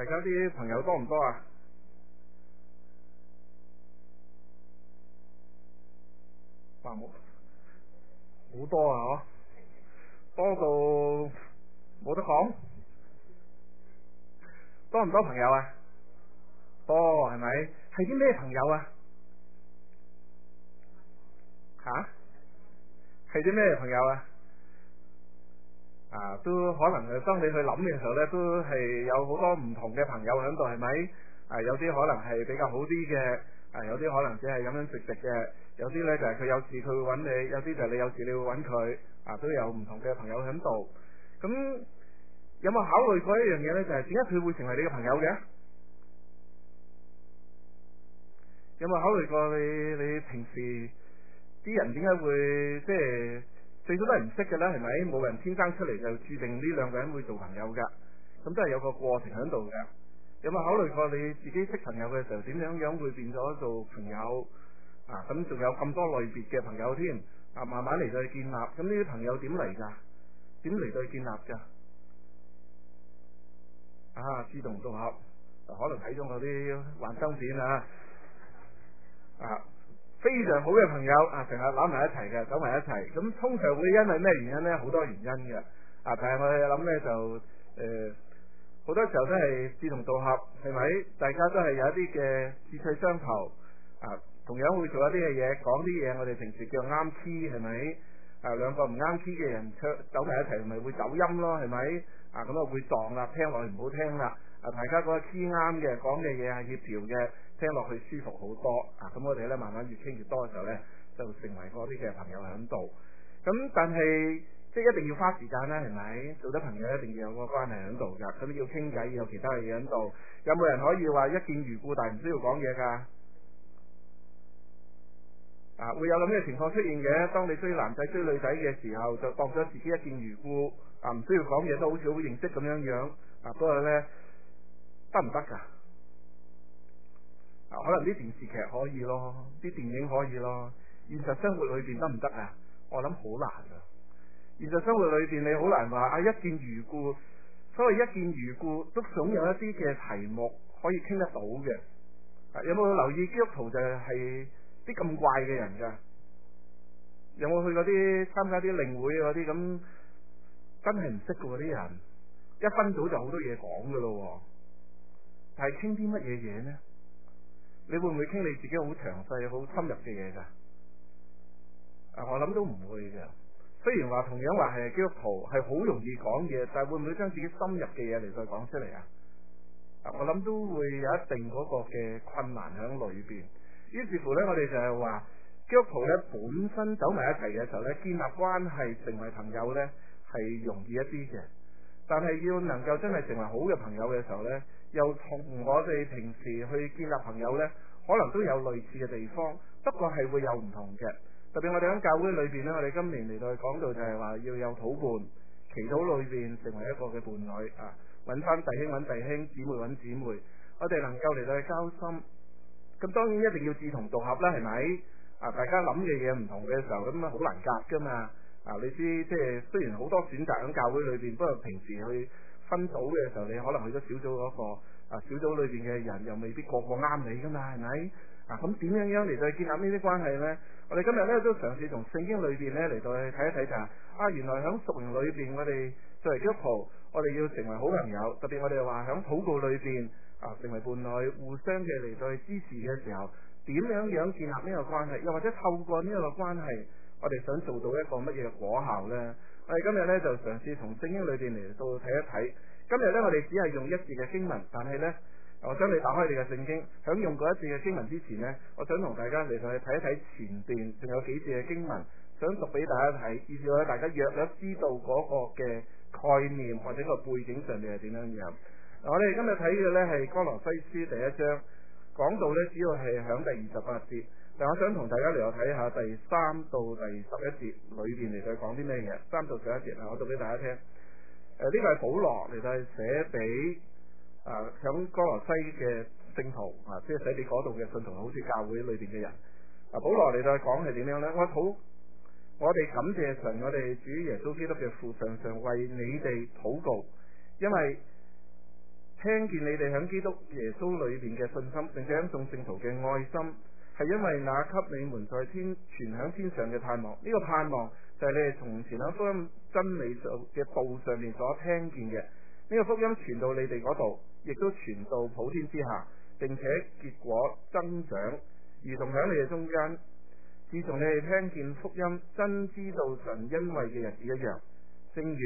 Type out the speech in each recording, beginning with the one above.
家啲朋友多唔多啊？哇，好多啊！多到冇得講。多唔多朋友啊？多係咪？係啲咩朋友啊？吓？係啲咩朋友啊？都可能當你去諗嘅時候呢，都係有好多唔同嘅朋友喺度，係咪？有啲可能係比較好啲嘅，有啲可能只係咁樣食嘅，有啲呢就係佢有事佢會揾你，有啲就係你有事你會揾佢，都有唔同嘅朋友喺度。咁有冇考慮過一樣嘢呢？就係點解佢會成為你嘅朋友嘅？有冇考慮過你平時啲人點解會即係最多都係唔識嘅咧？係咪？冇人天生出嚟就注定呢兩個人會做朋友噶，咁都係有個過程喺度嘅。有冇考慮過你自己識朋友嘅時候點樣會變咗做朋友？咁仲有咁多類別嘅朋友添，慢慢嚟到去建立。咁呢啲朋友點嚟噶？點嚟到去建立噶？志同道合，可能睇咗我啲幻燈片非常好嘅朋友成日攬埋一齊嘅，走埋一齊。咁通常會因為咩原因呢？好多原因嘅。但係我哋諗呢，就好多時候都係志同道合，係咪？大家都係有一啲嘅志趣相投，同樣會做一啲嘅嘢，講啲嘢，我哋平時叫啱 key， 係咪？兩個唔啱 key 嘅人走埋一齊，咪會走音咯，係咪？咁會撞啦，聽落去唔好聽啦。大家嗰個 key 啱嘅，講嘅嘢係協調嘅，聽落去舒服好多。咁我哋咧慢慢越傾越多嘅時候咧，就成為嗰啲嘅朋友喺度。咁但係即係一定要花時間啦，係咪？做得朋友一定要有個關係喺度㗎。咁要傾偈，要有其他嘅嘢喺度。有冇人可以話一見如故，但係唔需要講嘢㗎？會有咁嘅情況出現嘅。當你追男仔追女仔嘅時候，就當咗自己一見如故，唔需要講嘢都好似好認識咁樣。不過咧，得唔得㗎？可能啲電視劇可以咯，啲電影可以咯。現實生活裏邊得唔得啊？我諗好難啊。現實生活裏邊你好難話一見如故。所謂一見如故，都總有一啲嘅題目可以傾得到嘅。有冇留意基督徒就係啲咁怪嘅人㗎？有冇去嗰啲參加啲靈會嗰啲咁？真係唔識㗎喎啲人，一分組就好多嘢講㗎咯。但係傾啲乜嘢嘢呢？你會唔會傾你自己好詳細、好深入嘅嘢㗎？我諗都唔會嘅。雖然話同樣話係基督徒係好容易講嘢，但係會唔會將自己深入嘅嘢嚟再講出嚟啊？我諗都會有一定嗰個嘅困難喺裏邊。於是乎呢，我哋就係話基督徒呢本身走埋一齊嘅時候呢，建立關係成為朋友呢係容易一啲嘅。但係要能夠真係成為好嘅朋友嘅時候呢，又同我哋平時去建立朋友呢，可能都有類似嘅地方，不過係會有唔同嘅。特別我哋喺教會裏邊呢，我哋今年嚟到講到就係話要有禱伴，祈禱裏邊成為一個嘅伴侶揾翻弟兄揾弟兄，姊妹揾姊妹，我哋能夠嚟到去交心。咁當然一定要志同道合啦，係咪？大家諗嘅嘢唔同嘅時候，咁好難夾噶嘛。你知即係雖然好多選擇喺教會裏邊，不過平時去分組嘅時候，你可能去咗小組嗰個小組裏邊嘅人又未必個個啱你噶嘛，係咪？咁點樣嚟到去建立呢啲關係呢？我哋今日呢都嘗試從聖經裏邊呢嚟到去睇一睇就係原來喺屬靈裏邊，我哋作為基督徒，我哋要成為好朋友。特別我哋話喺禱告裏邊成為伴侶，互相嘅嚟到去支持嘅時候，點樣建立呢個關係？又或者透過呢一個關係，我哋想做到一個乜嘢嘅果效呢？我哋今日呢就嘗試從聖經裏邊嚟到睇一睇。今日呢，我哋只係用一節嘅經文，但係呢，我想你打開你嘅聖經，響用嗰一節嘅經文之前呢，我想同大家嚟到去睇一睇前邊仲有幾節嘅經文，想讀俾大家睇，以至大家約略知道嗰個嘅概念或者個背景上面係點樣樣。我哋今日睇嘅呢係哥羅西書第一章，講到呢主要係響第28節，但我想同大家嚟到睇下第3到第11節裏邊嚟到講啲咩嘢。3到11節我讀俾大家聽。呢個係保羅嚟到寫俾響哥羅西嘅聖徒即係寫俾嗰度嘅信徒，好似教會裏邊嘅人。保羅嚟到講係點樣呢？我哋感謝神，我哋主耶穌基督嘅父，常常為你哋禱告，因為聽見你哋喺基督耶穌裏邊嘅信心，並且喺眾聖徒嘅愛心，係因為那給你們在天傳響天上嘅盼望。呢個盼望就係你哋從前喺福音真理上嘅道上面所聽見嘅。呢個福音傳到你哋嗰度，亦都傳到普天之下，並且結果增長，如同喺你哋中間。自從你哋聽見福音，真知道神恩惠嘅日子一樣，正如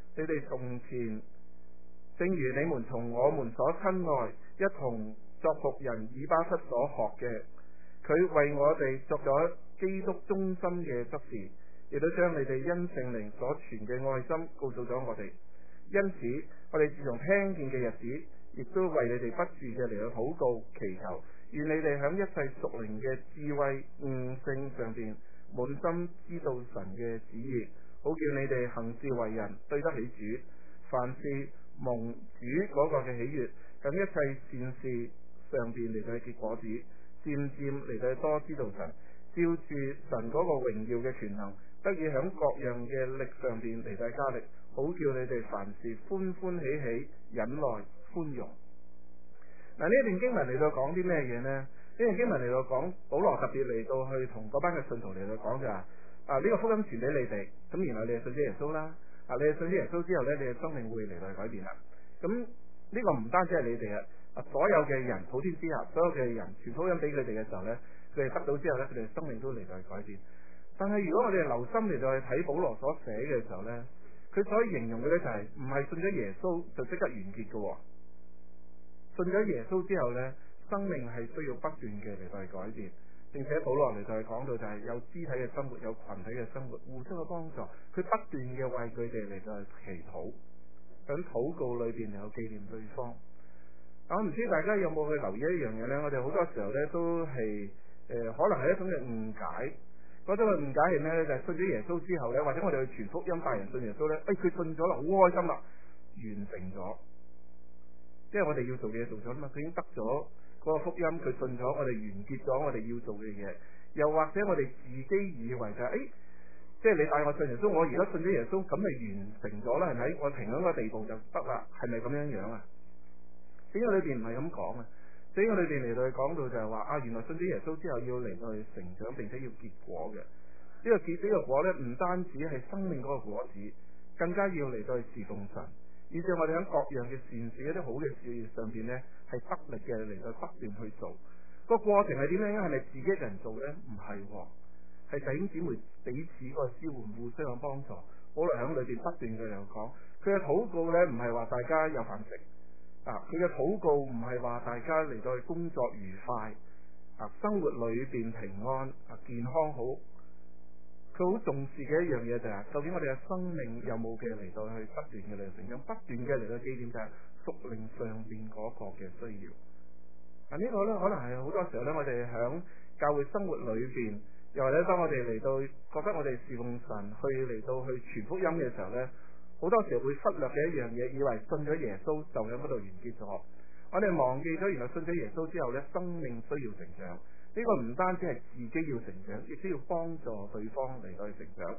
你們從我們所親愛一同作僕人以巴弗所學嘅，佢為我哋作咗基督忠心嘅執事，亦都將你哋因聖靈所傳嘅愛心告訴咗我哋。因此，我哋自從聽見嘅日子，亦都為你哋不住嘅嚟去禱告祈求，願你哋響一切屬靈嘅智慧悟性上邊滿心知道神嘅旨意，好叫你哋行事為人對得起主，凡事蒙主嗰個嘅喜悅，響一切善事上邊嚟到結果子，漸漸嚟到多知道神，照住神嗰個榮耀嘅權能，得以響各樣嘅力上邊嚟到加力，好叫你哋凡事歡歡喜喜，忍耐寬容。嗱，呢段經文嚟到講啲咩嘢呢？呢段經文嚟到講保羅特別嚟到去同嗰班嘅信徒嚟到講就話呢個福音傳俾你哋，咁然後你哋信咗耶穌啦。你哋信咗耶穌之後呢，你哋生命會嚟到改變啦。咁呢個唔單止係你哋所有嘅人普天之下，所有嘅人傳福音俾佢哋嘅時候呢，佢哋得到之後呢，佢哋生命都嚟到改變。但係如果我哋留心嚟到去睇保羅所寫嘅時候呢，佢所形容嘅呢就係唔係信咗耶穌就即刻完結嘅。信咗耶穌之後呢，生命係需要不斷嘅嚟到去改變，並且保羅嚟到去講到就係有肢體嘅生活，有群體嘅生活，互相嘅幫助，佢不斷嘅為佢哋嚟到去祈禱，喺禱告裏邊嚟到紀念對方。我唔知大家有冇去留意一樣嘢呢？我哋好多時候呢都係可能係一種嘅誤解。嗰種嘅誤解係咩呢？就係信咗耶穌之後呢，或者我哋去傳福音帶人信耶穌呢，佢信咗啦，好開心啦，完成咗。即係我哋要做嘅嘢做咗啦嘛，佢已經得咗嗰個福音，佢信咗，我哋完結咗我哋要做嘅嘢。又或者我哋自己以為就係即係你帶我信耶穌，我而家信咗耶穌，咁咪完成咗啦，係咪？我停喺個地步就得啦，係咪咁樣樣啊？聖經裏邊唔係咁講啊，聖經裏邊嚟到去講到就係話原來信咗耶穌之後要嚟到去成長，並且要結果嘅。呢個果呢，唔單止係生命嗰個果子，更加要嚟到去侍奉神。以至我哋喺各樣嘅善事、一啲好嘅事業上邊呢，係得力嘅嚟到不斷去做。個過程係點樣？係咪自己一人做呢？唔係，係弟兄姊妹彼此個支援、互相嘅幫助。保羅喺裏邊不斷嘅嚟講，佢嘅禱告呢，唔係話大家有飯食佢嘅禱告唔係話大家嚟到去工作愉快生活裏邊平安健康好。佢好重視嘅一樣嘢就係，究竟我哋嘅生命有冇嘅嚟到去不斷嘅嚟到成長，不斷嘅嚟到紀念就係屬靈上邊嗰個嘅需要。呢個呢，可能係好多時候呢，我哋響教會生活裏邊，又或者當我哋嚟到覺得我哋侍奉神去嚟到去傳福音嘅時候呢，好多時候會忽略嘅一樣嘢，以為信咗耶穌就喺嗰度完結咗。我哋忘記咗原來信咗耶穌之後呢，生命需要成長。呢個唔單止係自己要成長，亦都要幫助對方嚟到去成長。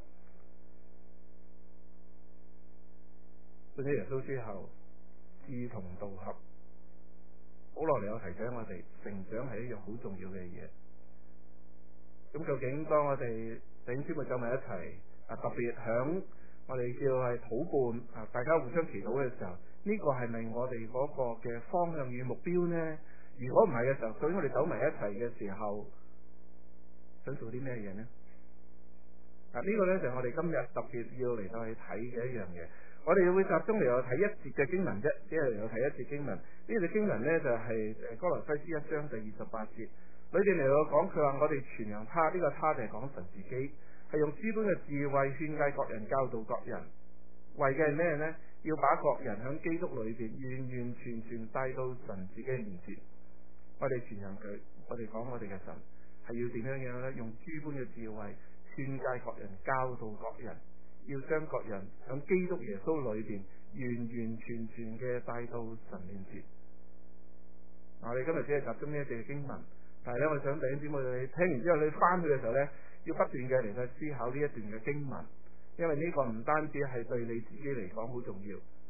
信咗耶穌之後，志同道合，保羅嚟有提醒我哋，成長係一樣好重要嘅嘢。咁究竟當我哋弟兄姊妹走埋一齊特別響我哋叫係禱伴大家互相祈禱嘅時候，呢個係咪我哋嗰個嘅方向與目標呢？如果唔係嘅時候，究竟我哋走埋一齊嘅時候，想做啲咩嘢呢？呢個呢，就係我哋今日特別要嚟到去睇嘅一樣嘢。我哋會集中嚟到睇一節嘅經文啫，只係嚟到睇一節經文。呢節經文呢，就係哥羅西書1章第28節，裏邊嚟到講，佢話我哋傳揚他，呢個他就係講神自己，係用諸般嘅智慧勸誡各人，教導各人，為嘅係咩呢？要把各人喺基督裏邊完完全全帶到神自己嘅面前。我哋傳揚佢，我哋講我哋嘅神係要點樣樣呢？用諸般嘅智慧勸誡各人，教導各人，要將各人喺基督耶穌裏邊完完全全嘅帶到神面前。我哋今日只係集中呢一節經文，但係咧，我想弟兄姊妹你聽完之後，你翻去嘅時候呢，要不斷嘅嚟到思考呢一段嘅經文，因為呢個唔單止係對你自己嚟講好重要，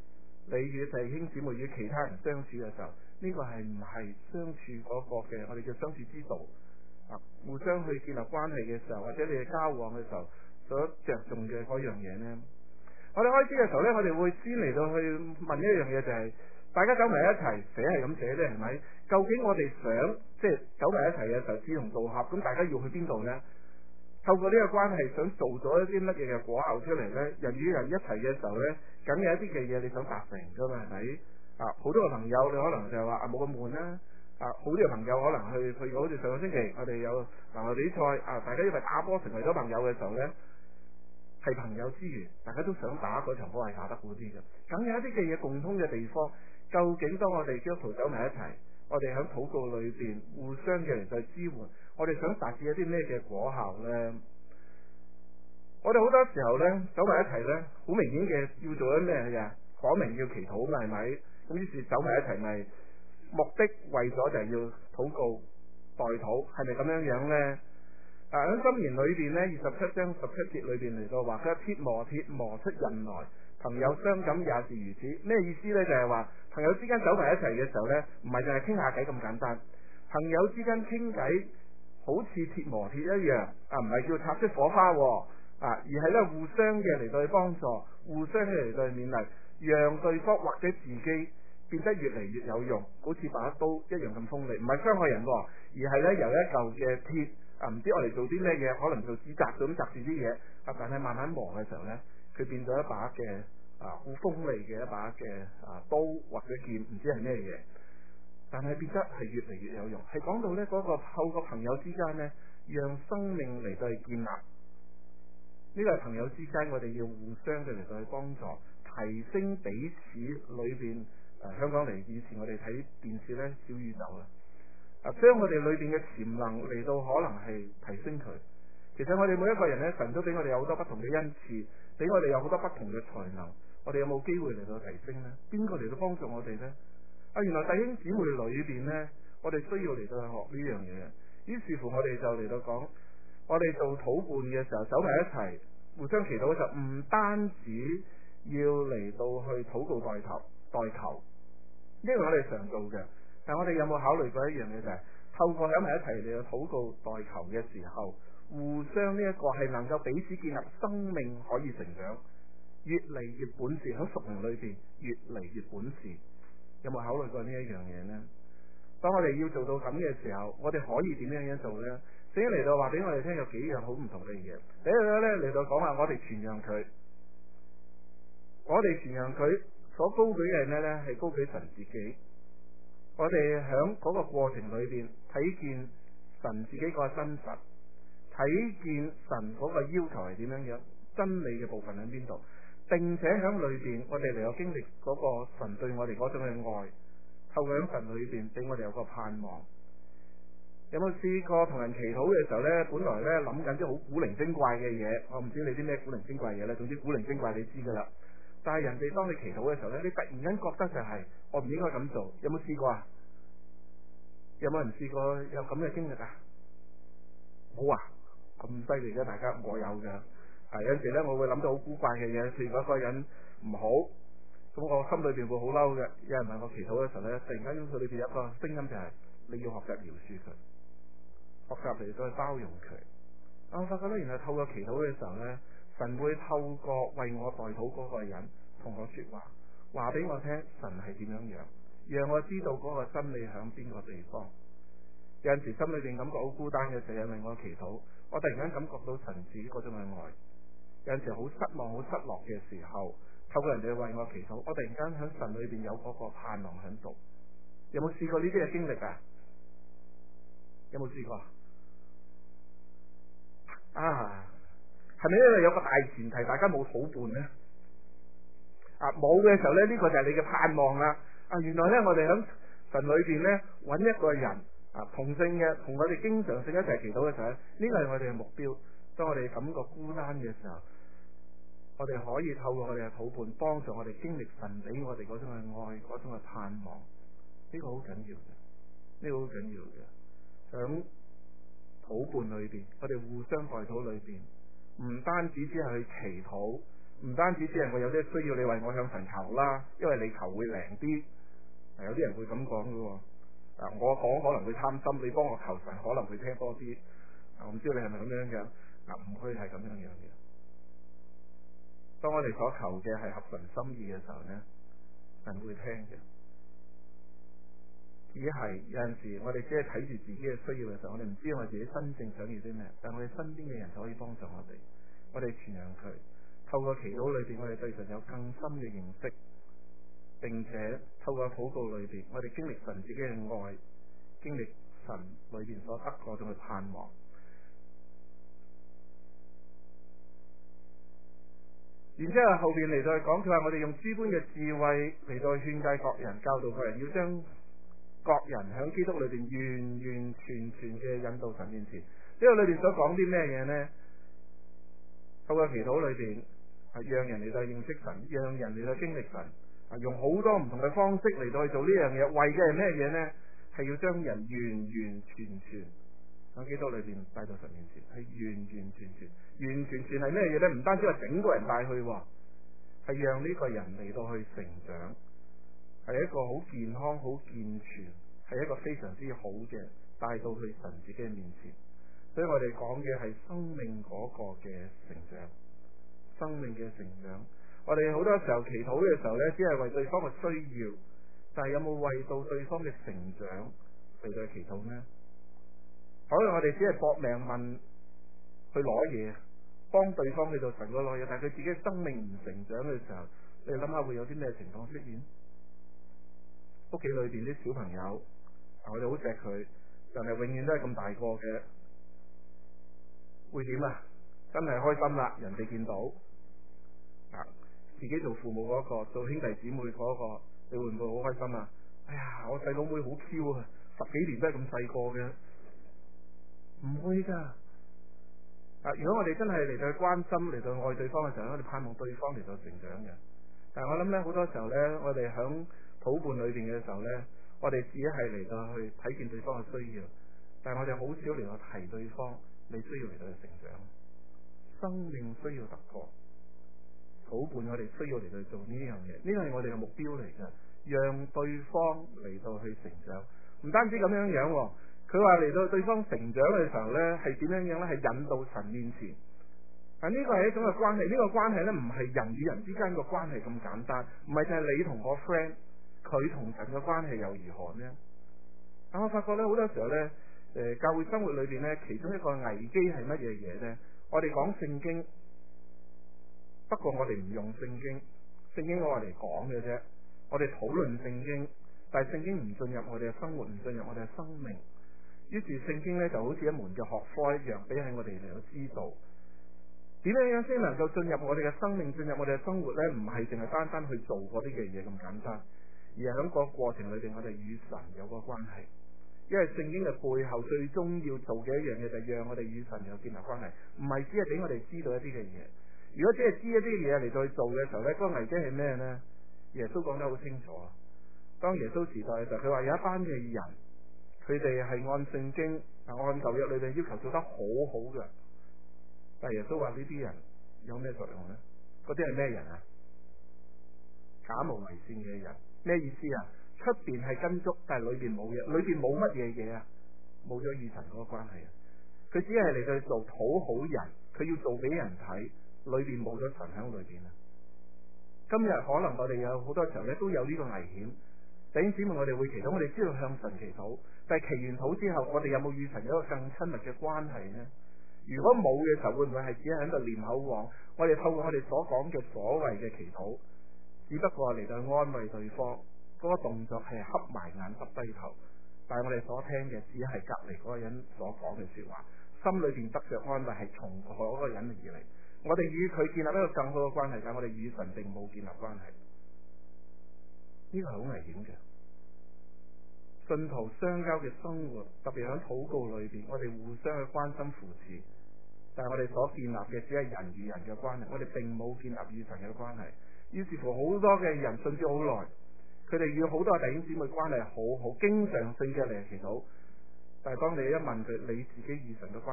你與弟兄姊妹與其他人相處嘅時候，呢個係唔係相處嗰個嘅我哋叫相處之道啊？互相去建立關係嘅時候，或者你哋交往嘅時候所着重嘅嗰樣嘢呢？我哋開始嘅時候呢，我哋會先嚟到去問一樣嘢，就係大家走埋一齊寫係咁寫啫，係咪？究竟我哋想即係走埋一齊嘅時候志同道合，咁大家要去邊度呢？透過呢個關係想做咗一啲乜嘢嘅果效出嚟呢？人與人一齊嘅時候呢，梗有一啲嘅嘢你想達成噶嘛，係咪？啊，好多個朋友你可能就係話啊冇咁悶啦，啊好多嘅朋友可能去好似上個星期我哋有籃球比賽啊，大家因為打波成為咗朋友嘅時候呢，係朋友之餘，大家都想打嗰場波係打得好啲嘅，梗有一啲嘅嘢共通嘅地方。究竟當我哋基督徒走埋一齊，我哋喺禱告裏邊互相嘅嚟到支援，我哋想達至一啲咩嘅果效呢？我哋好多時候呢，走埋一齊呢，好明顯嘅要做啲咩嘅？講明要祈禱嘛，係咪？咁於是走埋一齊咪目的為咗就係要禱告代禱，係咪咁樣樣呢？喺箴言裏邊呢，27章17節裏邊嚟到話佢鐵磨出刃來，朋友相感也是如此。咩意思呢？就係話朋友之間走埋一齊嘅時候呢，唔係淨係傾下偈咁簡單。朋友之間傾偈好似鐵磨鐵一樣，唔係叫擦出火花，而係咧互相嘅嚟到去幫助，互相嘅嚟到去勉勵，讓對方或者自己變得越嚟越有用，好似把刀一樣咁鋒利，唔係傷害人，而係咧由一嚿嘅鐵。唔知我哋做啲咩嘢，可能做紙紮咁紮住啲嘢，但係慢慢磨嘅時候呢，佢變咗一把嘅好鋒利嘅一把嘅刀或者劍，唔知係咩嘢，但係變得係越嚟越有用。係講到呢嗰個透過朋友之間呢，讓生命嚟到去建立，呢個係朋友之間我哋要互相嘅嚟到去幫助，提升彼此裏邊香港嚟以前我哋睇電視呢，小宇宙啦。將我哋裏邊嘅潛能嚟到可能係提升佢。其實我哋每一個人呢，神都俾我哋有好多不同嘅恩賜，俾我哋有好多不同嘅才能。我哋有冇機會嚟到提升呢？邊個嚟到幫助我哋呢？原來弟兄姊妹裏邊呢，我哋需要嚟到去學呢樣嘢。於是乎，我哋就嚟到講，我哋做禱伴嘅時候，走埋一齊，互相祈禱嘅時候，唔單止要嚟到去禱告代求，呢個我哋常做嘅。但我哋有冇考慮過一樣嘢，就係透過喺埋一齊嚟到禱告代求嘅時候，互相呢一個係能夠彼此建立生命可以成長，越嚟越本事喺屬靈裏邊越嚟越本事。有冇考慮過呢一樣嘢呢？當我哋要做到咁嘅時候，我哋可以點樣做呢？聖經嚟到話俾我哋聽有幾樣好唔同嘅嘢。第一個咧嚟到講話我哋傳揚佢，我哋傳揚佢所高舉嘅係咩呢？係高舉神自己。我哋喺嗰個過程裏邊睇見神自己個真實，睇見神嗰個要求係點樣樣，真理嘅部分喺邊度，並且喺裏邊我哋嚟有經歷嗰個神對我哋嗰種嘅愛，透過喺神裏邊俾我哋有個盼望。有冇試過同人祈禱嘅時候呢？本來呢諗緊啲好古靈精怪嘅嘢，我唔知你啲咩古靈精怪嘢呢，總之古靈精怪你知噶啦。但係人哋當你祈禱嘅時候呢，你突然間覺得就係我唔應該咁做。有冇試過啊？有冇人試過有咁嘅經歷啊？冇啊，咁犀利嘅大家，我有噶。有陣時呢，我會諗到好古怪嘅嘢，譬如嗰個人唔好，咁我心裏邊會好嬲嘅。有人問我祈禱嘅時候呢，突然間佢裏邊有一個聲音就係你要學習饒恕佢，學習嚟到去包容佢。我發覺呢，原來透過祈禱嘅時候呢，神會透過為我代禱嗰個人同我說話，話俾我聽神係點樣樣，讓我知道嗰個真理響邊個地方。有陣時心裏邊感覺好孤單嘅時候，因為我祈禱，我突然間感覺到神自己嗰種嘅愛。有陣時好失望、好失落嘅時候，透過人哋為我祈禱，我突然間喺神裏邊有嗰個盼望喺度。有冇試過呢啲嘅經歷啊？有冇試過啊？係咪因為有個大前提，大家冇禱伴呢？冇嘅時候呢，呢個就係你嘅盼望啦。原來呢，我哋喺神裏邊呢，揾一個人同性嘅，同我哋經常性一齊祈禱嘅時候，呢個係我哋嘅目標。當我哋感覺孤單嘅時候，我哋可以透過我哋嘅禱伴，幫助我哋經歷神俾我哋嗰種嘅愛，嗰種嘅盼望。呢個好緊要嘅，呢個好緊要嘅。響禱伴裏邊，我哋互相代禱裏邊，唔單止只係去祈禱， 唔單止只係我有啲需要，你為我向神求啦，因為你求會靈啲。有啲人會咁講嘅喎。我講可能會貪心，你幫我求神可能會聽多啲。我唔知道你係咪咁樣嘅。唔可以係咁樣樣嘅。當我哋所求嘅係合神心意嘅時候呢，神會聽嘅。只係有陣時我哋只係睇住自己嘅需要嘅時候，我哋唔知我自己真正想要啲咩，但係我哋身邊嘅人就可以幫助我哋。我哋傳揚佢，透過祈禱裏邊，我哋對神有更深嘅認識，並且透過禱告裏邊，我哋經歷神自己嘅愛，經歷神裏邊所得嗰種嘅盼望。然之後後邊嚟到去講，佢話我哋用諸般嘅智慧嚟到去勸誡各人，教導各人，要將各人喺基督裏邊完完全全嘅引導神面前。呢個裏邊所講啲咩嘢呢？透過祈禱裏邊，讓人嚟到認識神，讓人嚟到經歷神，用好多唔同嘅方式嚟到去做呢樣嘢，為嘅係咩嘢呢？係要將人完完全全喺基督裏邊帶到神面前，係完完全全，完完全全係咩嘢呢？唔單止係整個人帶去，係讓呢個人嚟到去成長，係一個好健康、好健全，係一個非常之好嘅帶到去神自己嘅面前。所以我哋講嘅係生命嗰個嘅成長，生命嘅成長。我哋好多時候祈禱嘅時候呢，只係為對方嘅需要，但係有冇為到對方嘅成長嚟到祈禱呢？可能我哋只係搏命問去攞嘢，幫對方去到神嗰攞嘢，但係佢自己生命唔成長嘅時候，你諗下會有啲咩情況出現？屋企裏邊啲小朋友，我哋好錫佢，但係永遠都係咁大個嘅，會點啊？真係開心啦！人哋見到自己做父母嗰個，做兄弟姊妹嗰個，你會唔會好開心啊？哎呀，我細佬妹好 Q 啊，10幾年都係咁細個嘅，唔會噶。如果我哋真係嚟到去關心、嚟到愛對方嘅時候，我哋盼望對方嚟到成長嘅。但係我諗咧，好多時候咧，我哋響禱伴裏邊嘅時候咧，我哋只係嚟到去睇見對方嘅需要，但係我哋好少嚟到提對方你需要嚟到去成長，生命需要突破。禱伴我哋需要嚟到做呢樣嘢，呢個係我哋嘅目標嚟嘅，讓對方嚟到去成長。唔單止咁樣樣，佢話嚟到對方成長嘅時候呢，係點樣樣呢？係引導神面前。呢個係一種嘅關係，呢個關係呢，唔係人與人之間嘅關係咁簡單，唔係就係你同我 friend， 佢同神嘅關係又如何呢？但我發覺呢，好多時候呢，教會生活裏邊呢，其中一個危機係乜嘢嘢呢？我哋講聖經。不過我哋唔用聖經，聖經我哋講嘅啫，我哋討論聖經，但係聖經唔進入我哋嘅生活，唔進入我哋嘅生命。於是聖經呢就好似一門嘅學科一樣，俾喺我哋嚟到知道點樣先能夠進入我哋嘅生命，進入我哋嘅生活呢？唔係淨係單單去做嗰啲嘅嘢咁簡單，而係喺個過程裏邊，我哋與神有個關係。因為聖經嘅背後最終要做嘅一樣嘢，就係讓我哋與神有建立關係，唔係只係俾我哋知道一啲嘅嘢。如果只係知一啲嘢嚟到去做嘅時候呢，嗰個危機係咩呢？耶穌講得好清楚。當耶穌時代嘅時候，佢話有一班嘅人，佢哋係按聖經、按舊約裏邊要求做得好好嘅，但係耶穌話呢啲人有咩作用呢？嗰啲係咩人啊？假冒為善嘅人。咩意思啊？出邊係跟足，但係裏邊冇嘢，裏邊冇乜嘢嘢啊，冇咗與神嗰個關係啊。佢只係嚟到去做討好人，佢要做俾人睇。裏邊冇咗神喺裏邊啊！今日可能我哋有好多時候咧都有呢個危險。弟兄姊妹，我哋會祈禱，我哋知道向神祈禱，但係祈完禱之後，我哋有冇與神有一個更親密嘅關係呢？如果冇嘅時候，會唔會係只係喺度念口簧？我哋透過我哋所講嘅所謂嘅祈禱，只不過嚟到安慰對方，嗰個動作係瞌埋眼耷低頭，但係我哋所聽嘅只係隔籬嗰個人所講嘅說話，心裏邊得着安慰係從嗰個人而嚟。我哋與佢建立一個更好嘅關係，但係我哋與神並冇建立關係，呢個係好危險嘅。信徒相交嘅生活，特別喺禱告裏邊，我哋互相去關心扶持，但係我哋所建立嘅只係人與人嘅關係，我哋並冇建立與神嘅關係。於是乎，好多嘅人信主好耐，佢哋與好多弟兄姊妹關係好好，經常性嘅嚟祈禱，但係當你一問佢你自己與神嘅關係又如何嘅時候，佢無言以對。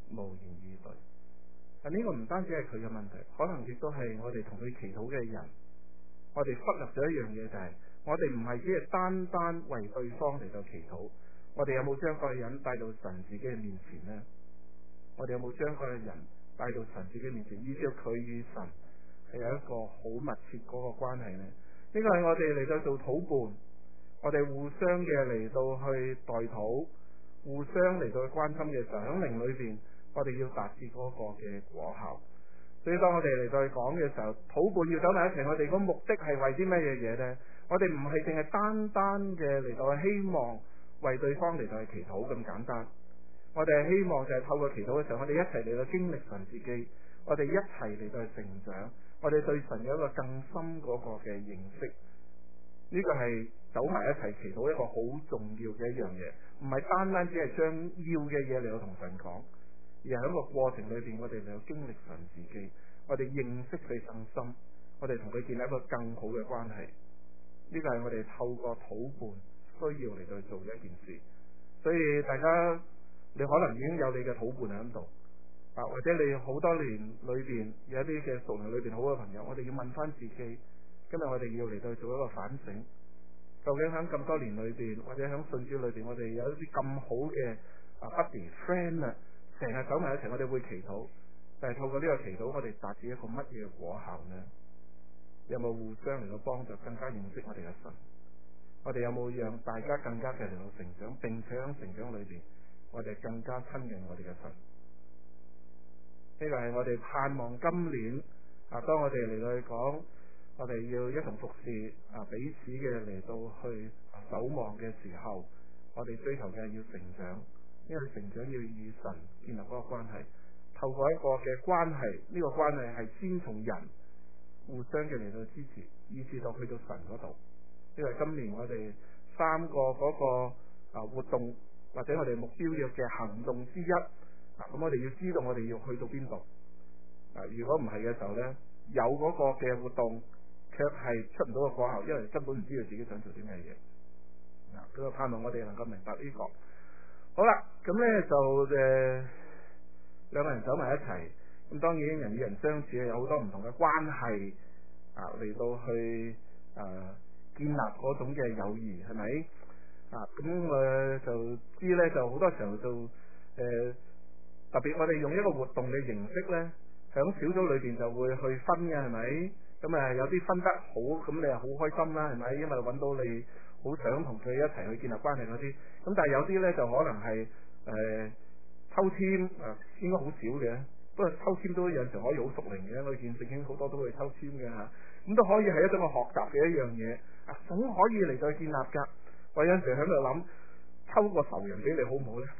無言以對。但呢個唔單止係佢嘅問題，可能亦都係我哋同佢祈禱嘅人，我哋忽略咗一樣嘢，就係我哋唔係只係單單為對方嚟到祈禱，我哋有冇將嗰個人帶到神自己嘅面前呢？我哋有冇將嗰個人帶到神自己面前，依照佢與神係有一個好密切嗰個關係呢？呢個係我哋嚟到做禱伴，我哋互相嘅嚟到去代禱，互相嚟到去關心嘅時候，喺靈裏邊我哋要達至嗰個嘅果效。所以當我哋嚟到去講嘅時候，禱伴要走埋一齊，我哋個目的係為啲乜嘢嘢呢？我哋唔係淨係單單嘅嚟到去希望為對方嚟到去祈禱咁簡單，我哋係希望就係透過祈禱嘅時候，我哋一齊嚟到經歷神自己，我哋一齊嚟到去成長，我哋對神有一個更深嗰個嘅認識。呢個係走埋一齊祈禱一個好重要嘅一樣嘢，唔係單單只係將要嘅嘢嚟到同神講，而係喺個過程裏邊，我哋嚟到經歷神自己，我哋認識佢更深，我哋同佢建立一個更好嘅關係。呢個係我哋透過禱伴需要嚟到做嘅一件事。所以大家你可能已經有你嘅禱伴喺度啊，或者你好多年裏邊有一啲嘅屬靈裏邊好嘅朋友，我哋要問翻自己。今日我哋要嚟到做一個反省，究竟喺咁多年裏邊，或者喺信主裏邊，我哋有一啲咁好嘅buddy friend 啊，成日走埋一齊，我哋會祈禱，但係透過呢個祈禱，我哋達至一個乜嘢果效呢？有冇互相嚟到幫助，更加認識我哋嘅神？我哋有冇讓大家更加嘅嚟到成長，並且喺成長裏邊，我哋更加親近我哋嘅神？呢個係我哋盼望今年當我哋嚟到去講。我哋要一同服侍彼此嘅嚟到去守望嘅時候，我哋追求嘅係要成長，因為成長要與神建立嗰個關係，透過一個嘅關係，呢個關係係先從人互相嘅嚟到支持，以至到去到神嗰度。因為今年我哋3個嗰個活動或者我哋目標約嘅行動之一，咁我哋要知道我哋要去到邊度。如果唔係嘅時候呢，有嗰個嘅活動，卻係出唔到個果效，因為根本唔知道自己想做啲咩嘢。咁就盼望我哋能夠明白呢個。好啦，咁呢就兩個人走埋一齊，咁當然人與人相處有好多唔同嘅關係嚟到去建立嗰種嘅友誼，係咪？咁就知呢，就好多時候就特別我哋用一個活動嘅形式呢，喺小組裏邊就會去分嘅，係咪？咁有啲分得好，咁你又好開心啦，係咪？因為揾到你好想同佢一齊去建立關係嗰啲。咁但係有啲呢，就可能係抽籤應該好少嘅。不過抽籤都有陣時可以好熟齡嘅，我見聖經好多都會抽籤嘅嚇。咁都可以係一種嘅學習嘅一樣嘢。總可以嚟到建立㗎。我有陣時喺度諗，抽個仇人俾你好唔好呢？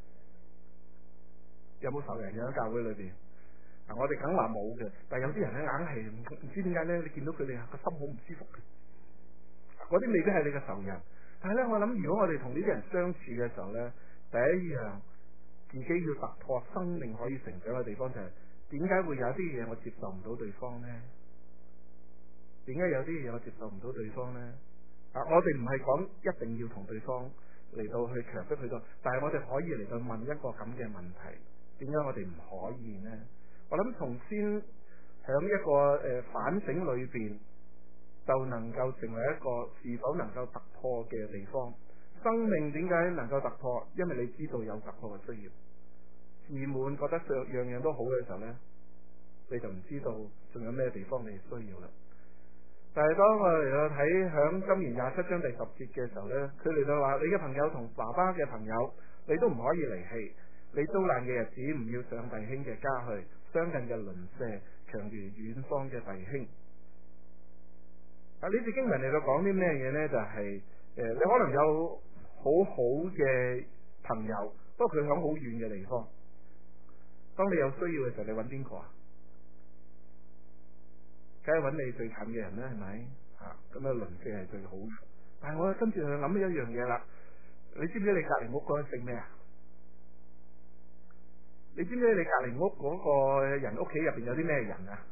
有冇仇人喺教會裏邊？我哋梗話冇嘅，但係有啲人咧硬係唔知點解咧，你見到佢哋個心好唔舒服嘅，嗰啲未必係你嘅仇人。但係咧，我諗如果我哋同呢啲人相處嘅時候咧，第一樣自己要突破生命可以成長嘅地方就係點解會有啲嘢我接受唔到對方呢？點解有啲嘢我接受唔到對方呢？我哋唔係講一定要同對方嚟到去強迫佢到，但係我哋可以嚟到問一個咁嘅問題：點解我哋唔可以呢？我諗從先響一個反省裏邊，就能夠成為一個是否能夠突破嘅地方。生命點解能夠突破？因為你知道有突破嘅需要。自滿覺得樣樣都好嘅時候呢，你就唔知道仲有咩地方你需要啦。但係當我嚟到睇響箴言27章第10節嘅時候呢，佢嚟到話：你嘅朋友同爸爸嘅朋友，你都唔可以離棄。你遭難嘅日子，唔要上弟兄嘅家去。相近嘅鄰舍，強如遠方嘅弟兄。呢節經文嚟到講啲咩嘢呢？就係你可能有好好嘅朋友，不過佢響好遠嘅地方。當你有需要嘅時候，你揾邊個啊？梗係揾你最近嘅人啦，係咪？咁鄰舍係最好嘅。但係我跟住去諗一樣嘢啦。你知唔知你隔籬屋嗰個姓咩啊？你知唔知你隔籬屋嗰個人屋企入邊有啲咩人啊？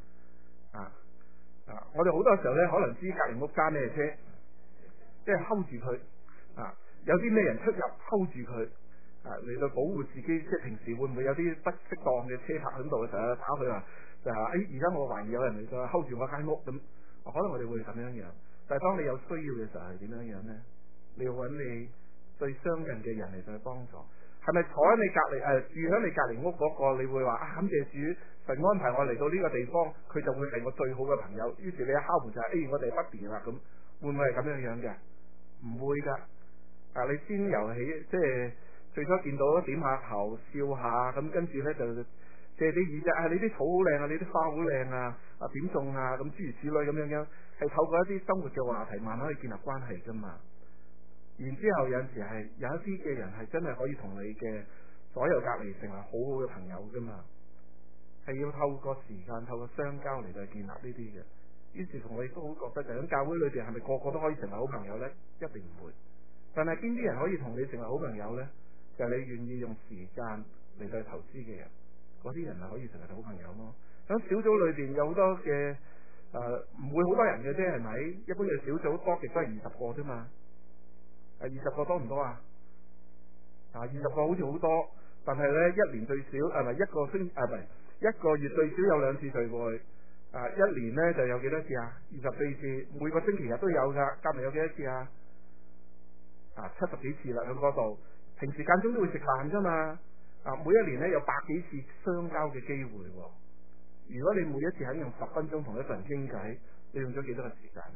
我哋好多時候咧，可能知隔籬屋揸咩車，即係 hold 住佢。有啲咩人出入 hold 住佢。 嚟到保護自己，即係平時會唔會有啲不適當嘅車泊喺度嘅時候打佢話就係而家我懷疑有人嚟咗 hold 住我間屋咁，可能我哋會咁樣樣。但係當你有需要嘅時候係點樣樣咧？你要揾你最相近嘅人嚟到去幫助。係咪坐喺你隔離住喺你隔離屋嗰個？你會話感謝主，神安排我嚟到呢個地方，佢就會係我最好嘅朋友。於是你一敲門就係我哋係 buddy 啦咁，會唔會係咁樣樣嘅？唔會㗎。你先由起即係最初見到點下頭笑下咁，跟住咧就借啲耳仔你啲草好靚啊，你啲花好靚啊，點種啊咁諸如此類咁樣樣，係透過一啲生活嘅話題慢慢去建立關係㗎嘛。然之後有陣時係有一啲嘅人係真係可以同你嘅左右隔離成為好好嘅朋友㗎嘛，係要透過時間透過相交嚟到建立呢啲嘅。於是同我亦都好覺得就喺教會裏邊係咪個個都可以成為好朋友呢？一定唔會。但係邊啲人可以同你成為好朋友呢？就係你願意用時間嚟到投資嘅人，嗰啲人係可以成為好朋友咯。喺小組裏邊有好多嘅唔會好多人嘅啫，係咪？一般嘅小組多極都係20個啫嘛。20個多唔多啊？20個好似好多，但係呢，一年最少一個月最少有2次聚會。一年呢就有幾多次啊？24次，每個星期日都有㗎，加埋有幾多次啊？70幾次啦喺嗰度。平時間中都會食飯㗎嘛。每一年呢有100幾次相交嘅機會喎。如果你每一次肯用10分鐘同一個人傾偈，你用咗幾多個時間啊？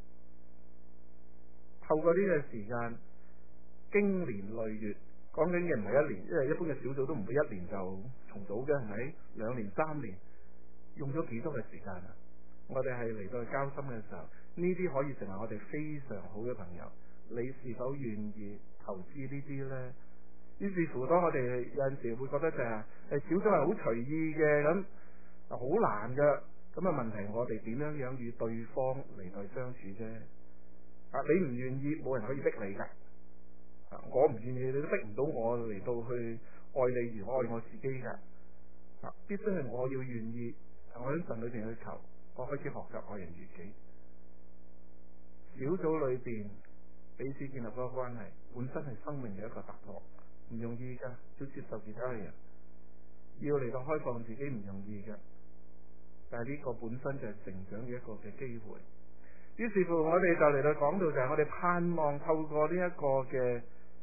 透過呢個時間，經年累月，講緊嘅唔係1年，因為一般嘅小組都唔會1年就重組嘅，係咪？2年3年，用咗幾多嘅時間啊？我哋係嚟到交心嘅時候，呢啲可以成為我哋非常好嘅朋友。你是否願意投資呢啲呢？於是乎，當我哋有陣時會覺得就係小組係好隨意嘅咁，好難㗎。咁嘅問題，我哋點樣樣與對方嚟到相處啫？你唔願意，冇人可以逼你㗎。我唔願意，你都逼唔到我嚟到去愛你如愛我自己㗎。必須係我要願意，我喺神裏邊去求，我開始學習愛人如己。小組裏邊彼此建立嗰個關係，本身係生命嘅一個突破，唔容易㗎。要接受其他嘅人，要嚟到開放自己唔容易㗎。但係呢個本身就係成長嘅一個嘅機會。於是乎，我哋就嚟到講到就係我哋盼望透過呢一個嘅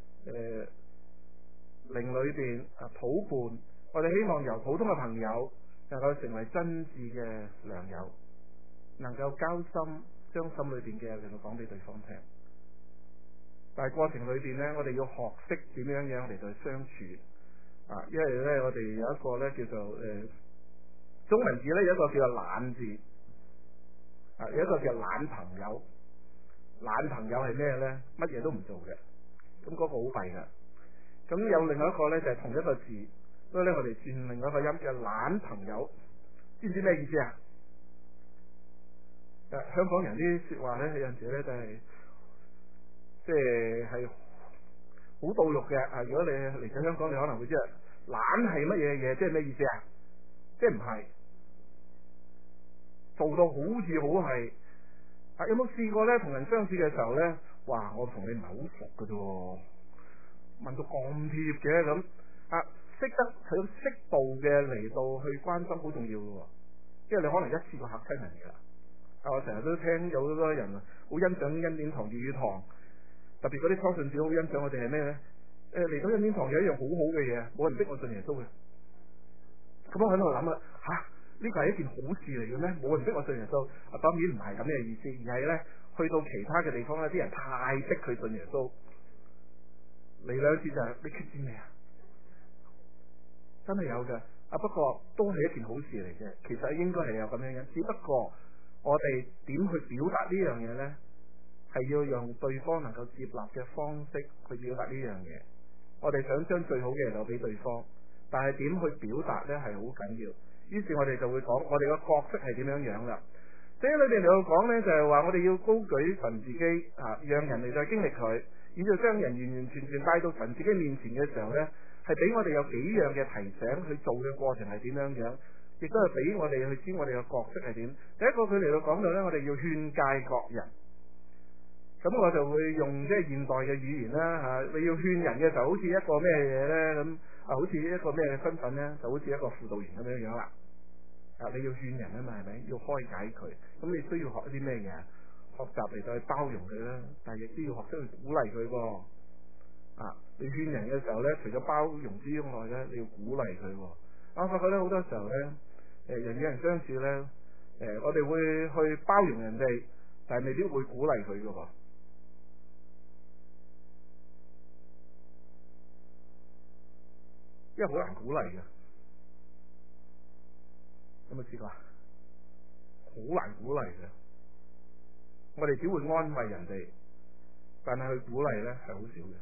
靈裏邊禱伴，我哋希望由普通嘅朋友能夠成為真摯嘅良友，能夠交心，將心裏邊嘅嘢嚟到講俾對方聽。但係過程裏邊呢，我哋要學識點樣樣嚟到相處因為呢，我哋有一個呢叫做中文字呢，有一個叫做懶字。有一個叫懶朋友，懶朋友係咩呢？乜嘢都唔做嘅，咁嗰個好弊噶。咁有另外一個呢，就係同一個字，所以呢，我哋轉另外一個音叫懶朋友，知唔知咩意思啊？香港人啲說話呢，有陣時呢，就係即係好到肉嘅。如果你嚟咗香港，你可能會知道懶係乜嘢嘢，即係咩意思啊？即係唔係做到好似好係有冇試過呢？同人相處嘅時候呢，哇！我同你唔係好熟嘅啫，問到咁貼嘅咁識得喺適度嘅嚟到去關心好重要嘅，因為你可能一次過嚇親人㗎。我成日都聽有好多人好欣賞恩典堂粵語堂，特別嗰啲初信者好欣賞我哋係咩呢？嚟到恩典堂有一樣好好嘅嘢，冇人逼我信耶穌嘅。咁我喺度諗呢個係一件好事嚟嘅咩？冇人逼我信耶穌，當然唔係咁嘅意思，而係呢，去到其他嘅地方呢，啲人太逼佢信耶穌，嚟2次就係你決志未啊？真係有嘅，不過都係一件好事嚟嘅。其實應該係有咁樣嘅，只不過我哋點去表達呢樣嘢呢？係要用對方能夠接納嘅方式去表達呢樣嘢。我哋想將最好嘅嘢留俾對方，但係點去表達呢？係好緊要。於是我哋就會講我哋個角色係點樣樣啦。所以裏邊嚟到講呢，就係話我哋要高舉神自己讓人哋再經歷佢，然之後將人完完全全帶到神自己面前嘅時候呢，係俾我哋有幾樣嘅提醒去做嘅過程係點樣樣，亦都係俾我哋去知我哋嘅角色係點。第一個佢嚟到講到呢，我哋要勸誡各人。 咁我就會用即係現代嘅語言啦嚇。你要勸人嘅時候，好似一個咩嘢咧咁好似一個咩嘅身份咧，就好似一個輔導員咁樣樣啦。你要勸人啊嘛，係咪？要開解佢，咁你需要學一啲咩嘢？學習嚟到去包容佢啦，但係亦都要學識去鼓勵佢喎。你勸人嘅時候咧，除咗包容之外咧，你要鼓勵佢喎。我發覺咧好多時候咧，人與人相處咧，我哋會去包容人哋，但係未必會鼓勵佢嘅喎。因為好難鼓勵嘅，有冇試過？好難鼓勵嘅，我哋只會安慰人哋，但係去鼓勵咧係好少嘅。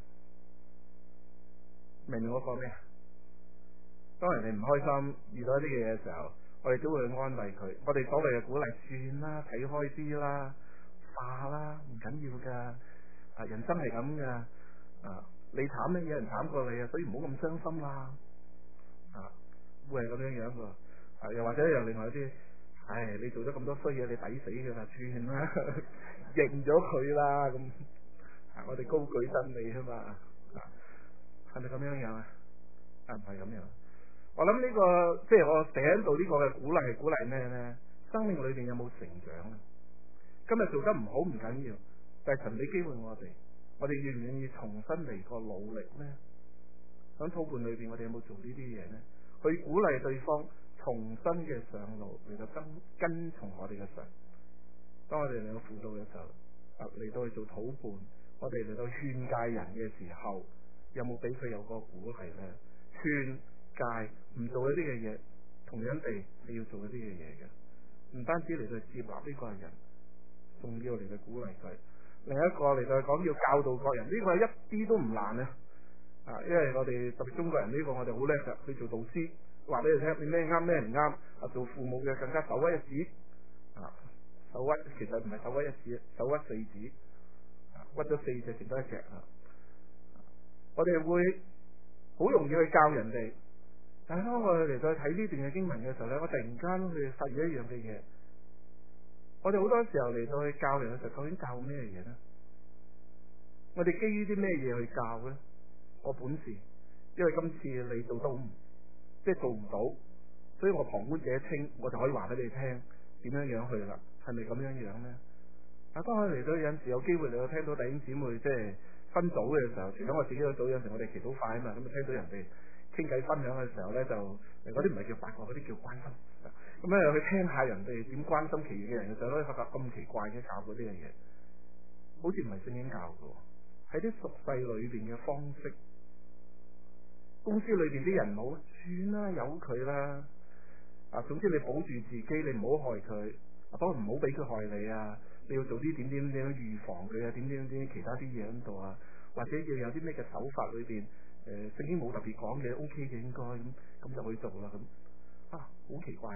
明唔明我講咩啊？當人哋唔開心，遇到一啲嘢嘅時候，我哋都會去安慰佢。我哋所謂嘅鼓勵，算啦，睇開啲啦，化啦，唔緊要噶。人生係咁噶。你慘乜嘢？人慘過你啊，所以唔好咁傷心啦。會係咁樣樣噶。又或者又另外一啲，你做咗咁多衰嘢，你抵死噶啦，算啦，認咗佢啦咁。我哋高舉真理啊嘛。係咪咁樣樣啊？唔係咁樣。我諗呢個即係我寫喺度呢個嘅鼓勵係鼓勵咩咧？生命裏邊有冇成長啊？今日做得唔好唔緊要，但係神俾機會我哋願唔願意重新嚟過努力咧？喺禱告裏邊，我哋有冇做呢啲嘢咧？去鼓勵對方重新嘅上路嚟到跟從我哋嘅神。當我哋嚟到輔導嘅時候，嚟到去做禱伴，我哋嚟到勸誡人嘅時候，有冇俾佢有個鼓勵咧？勸誡唔做一啲嘅嘢，同樣地你要做一啲嘅嘢嘅，唔單止嚟到接納呢個人，仲要嚟到鼓勵佢。另一個嚟到講要教導各人，呢個係一啲都唔難啊！因為我哋特別中國人呢個我哋好叻㗎，去做導師，話俾你聽你咩啱咩唔啱。做父母嘅更加首屈一指，首屈其實唔係首屈一指，首屈四指，屈咗四隻剩多一隻。我哋會好容易去教人哋，但係當我哋嚟到睇呢段嘅經文嘅時候咧，我突然間去發現一樣嘅嘢，我哋好多時候嚟到去教人嘅時候，究竟教咩嘢咧？我哋基於啲咩嘢去教咧？我本事，因為今次你做到即係做唔到，所以我旁觀者清，我就可以話俾你聽點樣樣去啦，係咪咁樣樣咧？當我嚟到有陣時有機會嚟到聽到弟兄姊妹即係分組嘅時候，除咗我自己個組，有陣時我哋祈禱快啊嘛，咁聽到人哋傾偈分享嘅時候咧，就嗰啲唔係叫八卦，嗰啲叫關心。咁咧去聽下人哋點關心其餘嘅人嘅時候咧，發覺咁奇怪嘅教嗰啲嘅嘢，好似唔係聖經教嘅，喺啲俗世裏邊嘅方式。公司裏邊啲人唔好算啦，由佢啦。總之你保住自己，你唔好害佢，當然唔好俾佢害你啊。你要做啲點預防佢啊，點其他啲嘢喺度啊，或者要有啲咩嘅手法裏邊，聖經冇特別講嘅 OK 嘅應該咁就去做啦咁。好奇怪喎！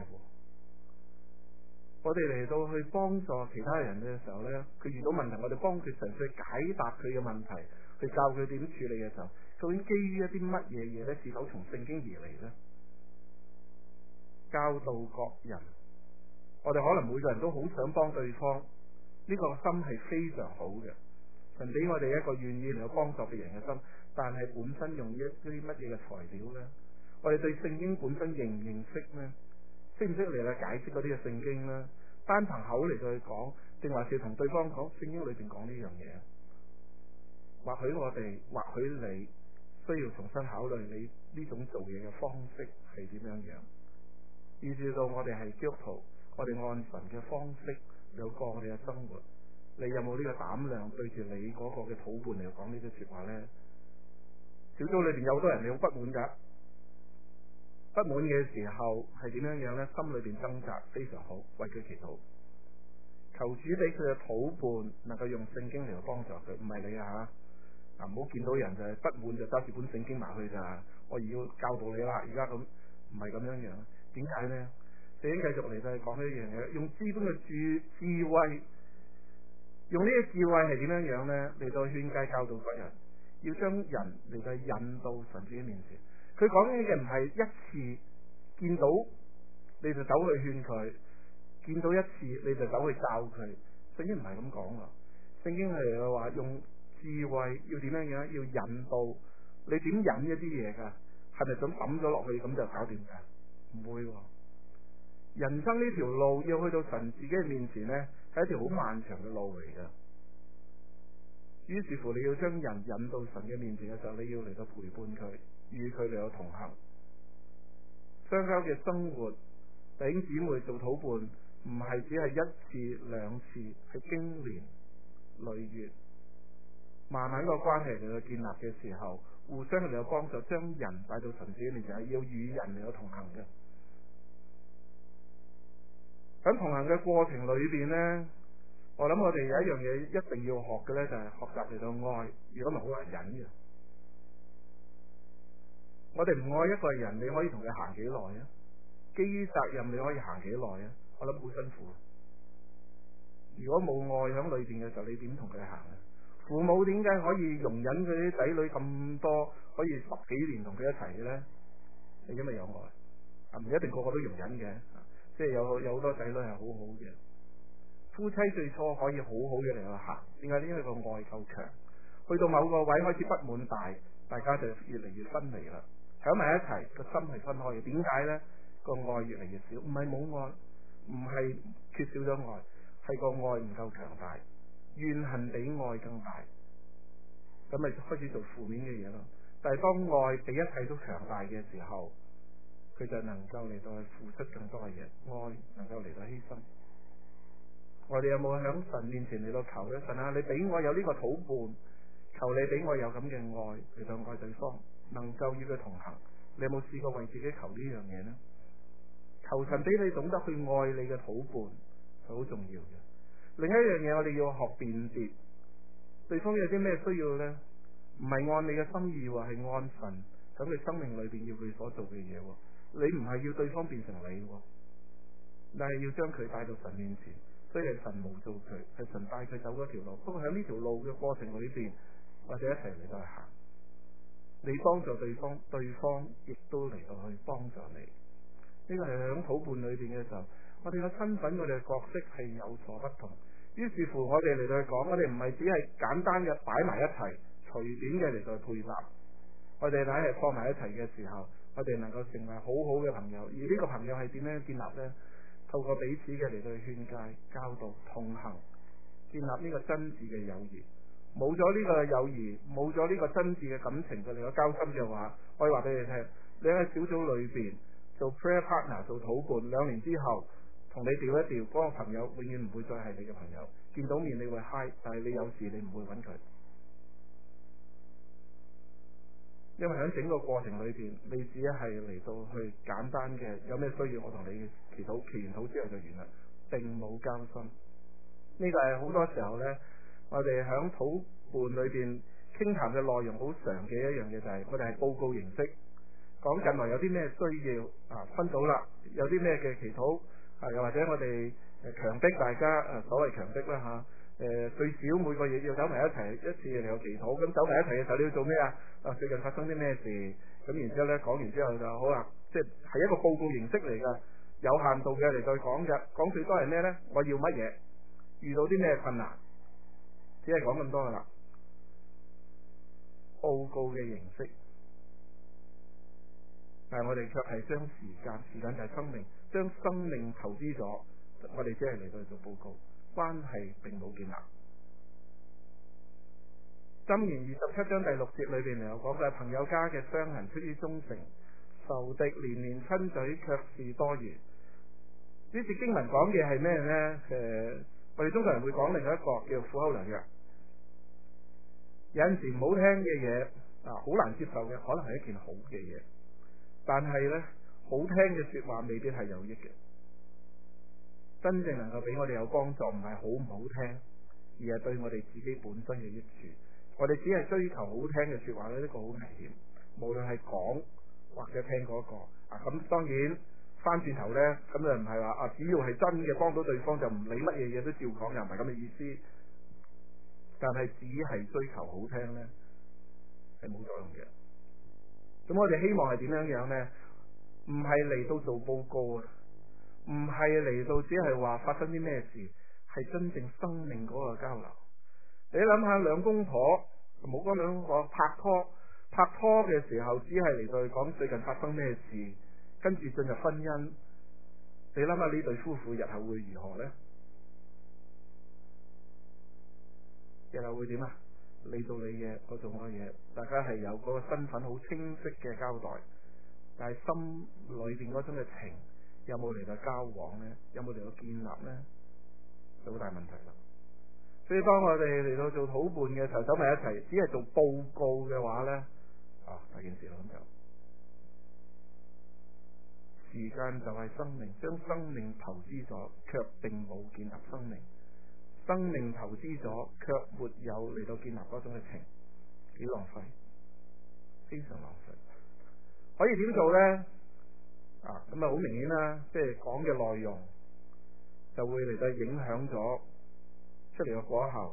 我哋嚟到去幫助其他人嘅時候咧，佢遇到問題，我哋幫佢嘗試解答佢嘅問題，去教佢點處理嘅時候，究竟基於一啲乜嘢嘢咧？是否從聖經而嚟咧？教導各人，我哋可能每個人都好想幫對方，呢個心係非常好嘅，神俾我哋一個願意嚟到幫助別人嘅心，但係本身用一啲乜嘢嘅材料咧？我哋對聖經本身認唔認識咧？識唔識嚟到解釋嗰啲嘅聖經咧？單憑口嚟到去講，定還是同對方講聖經裏邊講呢樣嘢？或許我哋，或許你需要重新考慮你呢種做嘢嘅方式係點樣樣，以至到我哋係基督徒，我哋按神嘅方式嚟過我哋嘅生活。你有冇呢個膽量對住你嗰個嘅禱伴嚟講呢啲說話咧？小組裏邊有好多人你好不滿噶，不滿嘅時候係點樣樣咧？心裏邊掙扎，非常好，為佢祈禱，求主俾佢嘅禱伴能夠用聖經嚟幫助佢，唔係你啊吓，唔好見到人就係不滿就揸住本聖經埋去咋，我要教導你啦，而家咁唔係咁樣樣，點解咧？聖經繼續嚟就係講呢一樣嘢，用資本嘅智慧，用呢個智慧係點樣樣咧？嚟到勸誡教導各人，要將人嚟到引到神主面前。佢講嘅唔係一次見到你就走去勸佢，見到一次你就走去教佢，聖經唔係咁講啊！聖聖經係話用智慧要點樣樣，要引導你點引一啲嘢噶，係咪咁抌咗落去咁就搞掂噶？唔會喎。人生呢條路要去到神自己嘅面前呢，係一條好漫長嘅路嚟噶。於是乎，你要將人引到神嘅面前嘅時候，你要嚟到陪伴佢，與佢哋有同行。相交嘅生活，弟兄姊妹做禱伴，唔係只係一次兩次，係經年累月，慢慢個關係嚟到建立嘅時候，互相嚟到幫助，將人帶到神自己面前，係要與人嚟到同行嘅。喺同行嘅過程裏邊呢，我諗我哋有一樣嘢一定要學嘅呢，就係學習嚟到愛。如果唔係好難忍嘅，我哋唔愛一個人，你可以同佢行幾耐啊？基於責任，你可以行幾耐啊？我諗好辛苦。如果冇愛喺裏邊嘅時候，你點同佢行啊？父母點解可以容忍佢啲仔女咁多，可以10幾年同佢一齊嘅呢？係因為有愛，唔一定個個都容忍嘅，即係有好多仔女係好好嘅。夫妻最初可以好好嘅嚟去行，點解？因為個愛夠強。去到某個位開始不滿大，大家就越嚟越分離啦。喺埋一齊個心係分開嘅，點解呢？個愛越嚟越少，唔係冇愛，唔係缺少咗愛，係個愛唔夠強大，怨恨比愛更大，咁咪開始做負面嘅嘢咯。但係當愛比一切都強大嘅時候，佢就能夠嚟到去付出更多嘅嘢，愛能夠嚟到犧牲。我哋有冇喺神面前嚟到求呢？神啊，你俾我有呢個禱伴，求你俾我有咁嘅愛嚟到愛對方，能夠與佢同行。你有冇試過為自己求呢樣嘢呢？求神俾你懂得去愛你嘅禱伴係好重要嘅。另一樣嘢，我哋要學辨別對方有啲咩需要呢？唔係按你嘅心意，係按神喺佢生命裏邊要佢所做嘅嘢。你唔係要對方變成你，但係要將佢帶到神面前。所以係神冇做佢，係神帶佢走嗰條路。不過喺呢條路嘅過程裏邊，我哋一齊嚟到去行。你幫助對方，對方亦都嚟到去幫助你。呢個係喺禱伴裏邊嘅時候，我哋嘅身份、我哋嘅角色係有所不同。於是乎，我哋嚟到去講，我哋唔係只係簡單嘅擺埋一齊，隨便嘅嚟到去配搭。我哋乃係放埋一齊嘅時候，我哋能夠成為好好嘅朋友。而呢個朋友係點樣建立呢？透過彼此嘅嚟到去勸誡、教導、同行，建立呢個真摯嘅友誼。冇咗呢個友誼，冇咗呢個真摯嘅感情嘅嚟到交心嘅話，我可以話俾你聽，你喺小組裏邊做 prayer partner 做禱伴，2年之後同你調一調，嗰個朋友永遠唔會再係你嘅朋友。見到面你會 hi， 但係你有事你唔會揾佢，因為喺整個過程裏邊，你只係嚟到去簡單嘅有咩需要我同你祈禱，祈完禱之後就完啦，並冇交心。呢個係好多時候呢，我哋喺禱伴裏邊傾談嘅內容好常嘅一樣嘢，就係我哋係報告形式，講近來有啲咩需要分組啦，有啲咩嘅祈禱又或者我哋強迫大家所謂強迫啦最少每個月要走埋一齊一次嚟有祈禱。咁走埋一齊嘅時候你要做咩啊？最近發生啲咩事？咁然之後咧講完之後就好啦，即係一個報告形式嚟噶，有限度嘅嚟再講嘅，講最多係咩呢？我要乜嘢？遇到啲咩困難？只係講咁多噶啦，報告嘅形式。但係我哋卻係將時間就係生命，將生命投資咗，我哋只係嚟到做報告，關係並冇建立。箴言27章第6節裏邊有講嘅，朋友家嘅傷痕出於忠誠，仇敵連連親嘴卻是多餘。呢節經文講嘅係咩呢？我哋中國人會講另一個叫苦口良藥。有陣時唔好聽嘅嘢好難接受嘅，可能係一件好嘅嘢，但係呢，好聽嘅說話未必係有益嘅。真正能夠俾我哋有幫助，唔係好唔好聽，而係對我哋自己本身嘅益處。我哋只係追求好聽嘅說話呢，呢個好危險。無論係講或者聽嗰個咁當然翻轉頭呢，咁就唔係話只要係真嘅幫到對方就唔理乜嘢嘢都照講，又唔係咁嘅意思。但係只係追求好聽呢，係冇作用嘅。咁我哋希望係點樣呢？唔係嚟到做報告啊，唔係嚟到只係話發生啲咩事，係真正生命嗰個交流。 你諗下兩公婆，冇講兩公婆拍拖嘅時候，只係嚟到去講最近發生咩事，跟住進入婚姻。你諗下呢對夫婦日後會如何呢？日後會點啊？你做你嘢，我做我嘢，大家係有嗰個身份好清晰嘅交代，但係心裏邊嗰種嘅情有冇嚟到交往呢？有冇嚟到建立呢？就好大問題啦。所以當我哋嚟到做討伴嘅時候，走埋一齊，只係做報告嘅話呢，大件事啦咁就。時間就係生命，將生命投資咗，卻並冇建立生命；生命投資咗，卻沒有嚟到建立嗰種嘅情，幾浪費，非常浪費。可以點做呢？咁啊好明顯啦，即係講嘅內容就會嚟到影響咗出嚟嘅果效。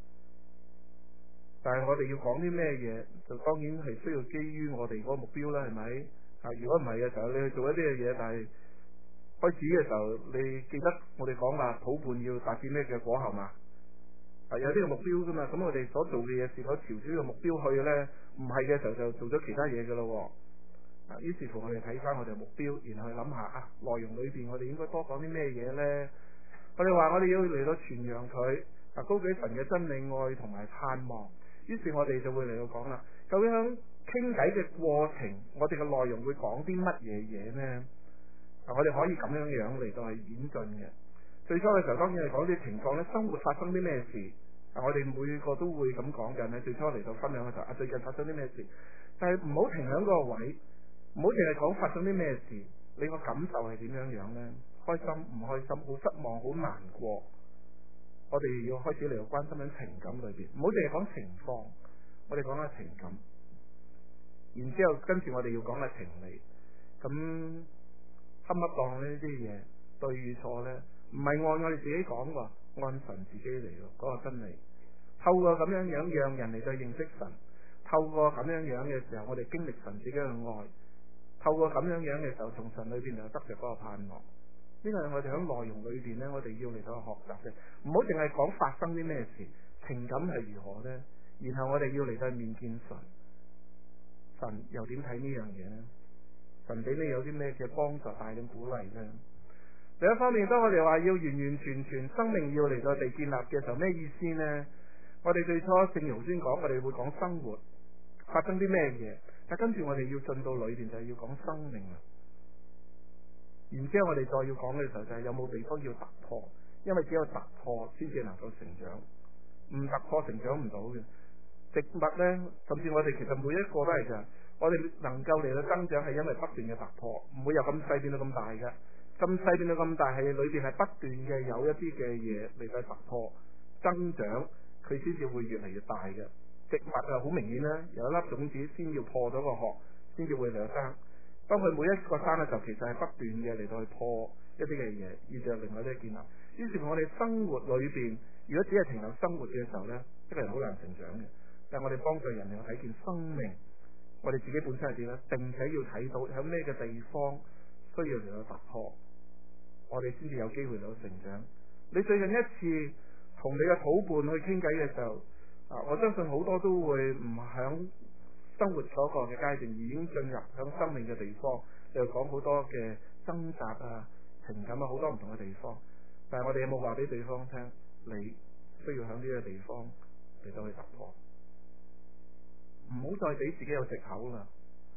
但係我哋要講啲咩嘢，就當然係需要基於我哋嗰個目標啦，係咪？如果唔係嘅時候，你去做一啲嘅嘢，但係開始嘅時候，你記得我哋講話討伴要達至咩嘅果效嘛？有呢個目標噶嘛？咁我哋所做嘅嘢是否朝住呢個目標去呢？唔係嘅時候就做咗其他嘢噶咯。於是乎我哋睇翻我哋嘅目標，然後去諗下內容裏邊我哋應該多講啲咩嘢呢？我哋話我哋要嚟到傳揚佢高舉神嘅真理愛同埋盼望。於是我哋就會嚟到講啦，究竟喺傾偈嘅過程，我哋嘅內容會講啲乜嘢嘢呢？我哋可以咁樣樣嚟到去演進嘅。最初嘅時候當然係講啲情況咧，生活發生啲咩事。我哋每個都會咁講緊咧。最初嚟到分享嘅時候，最近發生啲咩事，但係唔好停喺嗰個位，唔好淨係講發生啲咩事，你個感受係點樣樣呢？開心唔開心，好失望好難過，我哋要開始嚟到關心喺情感裏邊，唔好淨係講情況，我哋講下情感，然之後跟住我哋要講下情理。咁恰唔恰當呢啲嘢對與錯呢？唔係按我哋自己講喎，按神自己嚟咯，嗰個真理。透過咁樣樣讓人嚟到認識神，透過咁樣樣嘅時候，我哋經歷神自己嘅愛，透過咁樣樣嘅時候，從神裏邊就得着嗰個盼望。呢個係我哋喺內容裏邊呢，我哋要嚟到學習嘅。唔好淨係講發生啲咩事，情感係如何呢？然後我哋要嚟到面見神，神又點睇呢樣嘢呢？神俾你有啲咩嘅幫助、帶領、鼓勵呢？另一方面，當我哋話要完完全全生命要嚟到被建立嘅時候，咩意思呢？我哋最初聖容先講，我哋會講生活發生啲咩嘢，但跟住我哋要進到裏邊就係要講生命啦。然之後我哋再要講嘅時候就係有冇地方要突破，因為只有突破先至能夠成長，唔突破成長唔到嘅。植物呢，甚至我哋其實每一個都係㗎，我哋能夠嚟到增長係因為不斷嘅突破，唔會由咁細變到咁大嘅。咁細變到咁大，係裏邊係不斷嘅有一啲嘅嘢嚟到突破增長，佢先至會越嚟越大嘅。植物好明顯啦，有一粒種子先要破咗個殼，先至會嚟到生。當佢每一個生嘅時候，其實係不斷嘅嚟到去破一啲嘅嘢，以至另外一啲建立。於是我哋生活裏邊，如果只係停留生活嘅時候呢，真係好難成長嘅。但係我哋幫助人哋去睇見生命，我哋自己本身係點呢？並且要睇到喺咩嘅地方需要嚟到突破，我哋先至有機會嚟到成長。你最近一次同你嘅討伴去傾偈嘅時候，我相信好多都會唔響生活嗰個嘅階段，已經進入響生命嘅地方，又講好多嘅掙扎情感好多唔同嘅地方。但係我哋有冇話俾對方聽，你需要響呢個地方嚟到去突破？唔好再俾自己有藉口啦，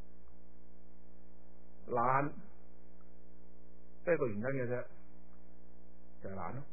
懶，得一個原因嘅啫，就係懶咯。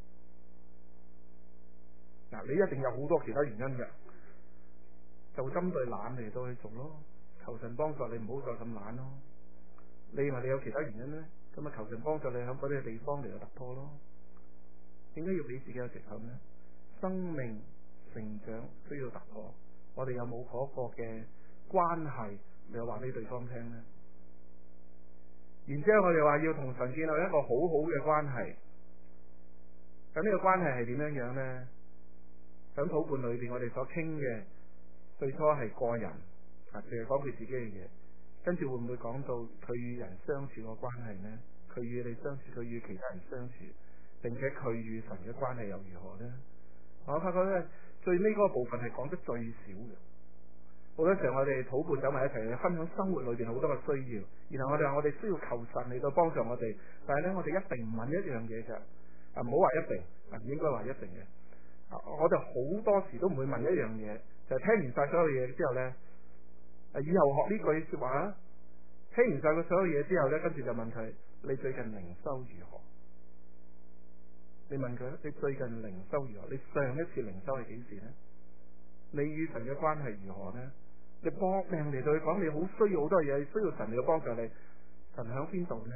你一定有好多其他原因嘅，就針對懶嚟到去做咯。求神幫助你，唔好再咁懶咯。你話你有其他原因呢？咁啊求神幫助你喺嗰啲地方嚟到突破咯。點解要俾自己有藉口呢？生命成長需要突破，我哋有冇嗰個嘅關係嚟話俾對方聽呢？然之後我哋話要同神建立一個好好嘅關係，咁呢個關係係點樣樣呢？喺討伴裏邊，我哋所傾嘅最初係個人，淨係講佢自己嘅嘢，跟住會唔會講到佢與人相處個關係呢？佢與你相處，佢與其他人相處，並且佢與神嘅關係又如何呢？我發覺咧， 最尾嗰個部分係講得最少嘅。好多時候我哋禱告走埋一齊，分享生活裏邊好多嘅需要，然後我哋話我哋需要求神嚟到幫助我哋，但係咧我哋一定唔問一樣嘢嘅，唔好話一定，唔應該話一定嘅。我哋好多時都唔會問一樣嘢，就係聽完晒所有嘢之後咧，以後學呢句說話啦。聽完晒佢所有嘢之後咧，跟住就問佢：你最近靈修如何？你問佢：你最近靈修如何？你上一次靈修係幾時呢？你與神嘅關係如何呢？你搏命嚟對佢講，你好需要好多嘢，需要神嚟嘅幫助你。神喺邊度呢？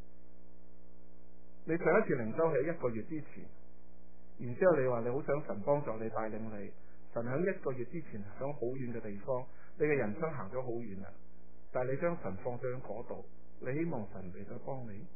你上一次靈修係1個月之前，然之後你話你好想神幫助你帶領你，神喺1個月之前響好遠嘅地方，你嘅人生行咗好遠啦，但係你將神放咗喺嗰度，你希望神嚟到幫你？